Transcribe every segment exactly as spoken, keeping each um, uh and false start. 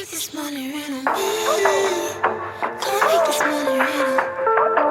this money rain on me. Come make this money rain on me.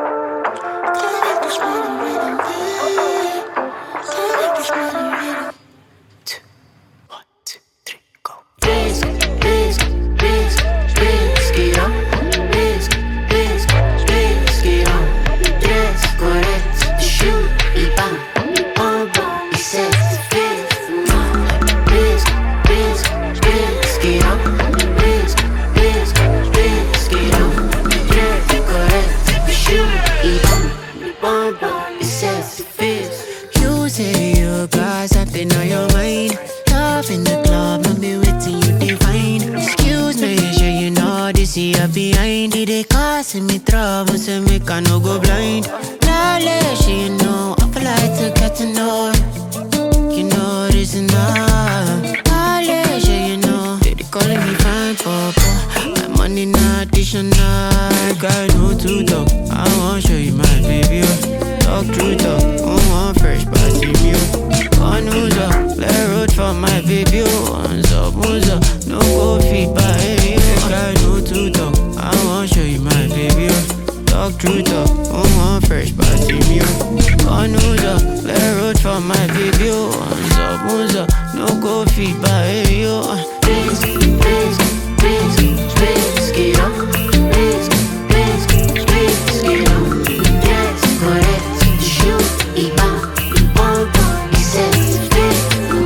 Come make this money rain on me. Come make this money rain on me. Two, one, two, three, go. Risk, risk, risk, risk it on. Risk, risk, risk it on. Dress correct, the shoe, y bam, bam, bam, y set the face. Risk, risk, risk it on. Risk, risk, risk it on. Dress correct, the shoe, y bam, bam, bam, y set the face. You say you got something on your mind. Love in the club, no be waiting you define. Excuse me, sure you know this here behind it. They causing me trouble, so make I no go blind. Knowledge, you know, I feel like to get to know. You know this enough. Knowledge, you know, they calling me fine, papa. My money not additional. Make I know to talk. I wanna show you my baby. Talk true talk, I want fresh body meal. One who's up, let road for my baby. One's up, one's up, no go feed by any. Make I know to talk, I want show you my baby. Talk true talk, I want fresh body meal. One who's up, let road for my baby. One's up, one's up, no go feed by any. Risk, risk, risk, risk it on. Risk, risk, risk it on. Dress correct, the shoe, y bam, bam, bam, y set the face.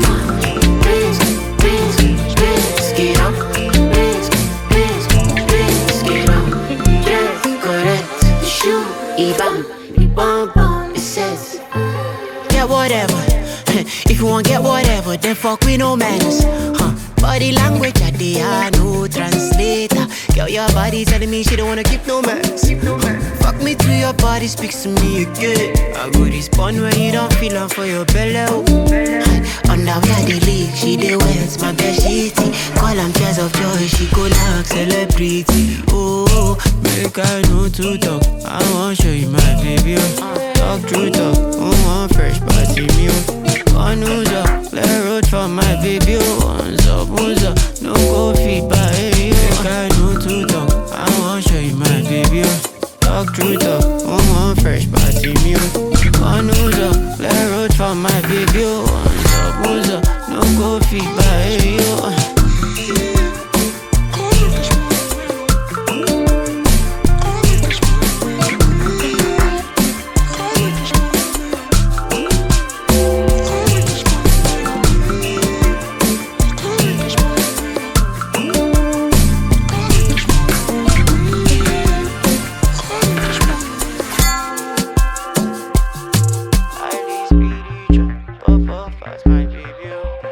Risk, risk, risk it on. Risk, risk, risk it on. Dress correct, the shoe, y bam, bam, bam, y set the face. Get whatever. If you want get whatever, then fuck with no manners. Huh. Body language, I dey I no translator. Girl, your body telling me she don't wanna keep no mess. Fuck me to your body, speaks to me again. I go respond when you don't feel up for your belly. Under where the leak, she dey wet, my bed sheety. Call am tears of joy, she go like celebrity. Oh, make I know to talk. I wanna show you my baby. Talk true talk, I want fresh body meal. One who's up, let road for my baby. One's up, one's up, no go feed by any. Make I know to talk, I wanna show you my baby. Talk true talk, I want fresh body meal. One who's up, let road for my baby. One's up, one's up, no go feed by any. My baby.